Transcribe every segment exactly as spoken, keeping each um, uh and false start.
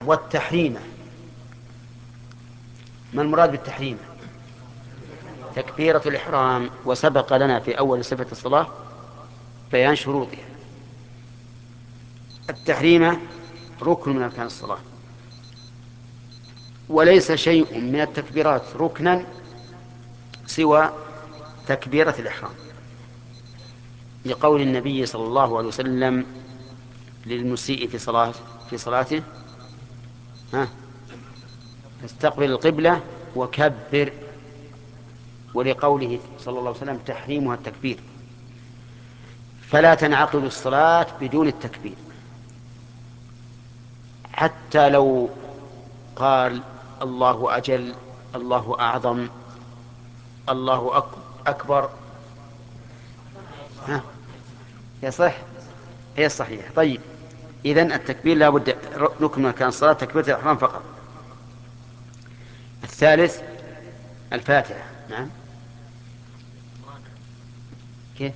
والتحريم. ما المراد بالتحريم؟ تكبيرة الإحرام. وسبق لنا في أول صفة الصلاة بيان شروطها. التحريم ركن من أركان الصلاة، وليس شيء من التكبيرات ركنا سوى تكبيرة الإحرام، لقول النبي صلى الله عليه وسلم للمسيء في صلاة في صلاته: ها فاستقبل القبلة وكبر. ولقوله صلى الله عليه وسلم: تحريمها التكبير. فلا تنعقد الصلاة بدون التكبير، حتى لو قال الله أجل، الله أعظم، الله أكبر. ها هي صح، هي صحيح. طيب، إذن التكبير لا بد ركن من أركان الصلاة، تكبيرة الإحرام فقط. الثالث الفاتحة. نعم. كيف؟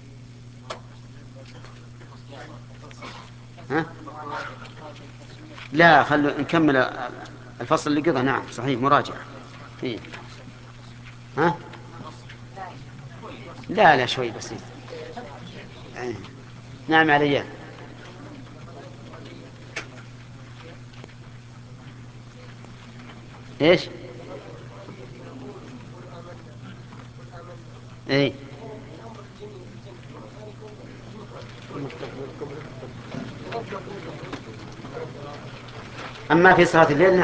ها؟ لا، خلوا نكمل الفصل اللي قضى. نعم صحيح، مراجعة. إيه؟ ها؟ لا لا، شوي بسيط. إيه. نعم عليان. ايش؟ ايه. اما في صلاة الليل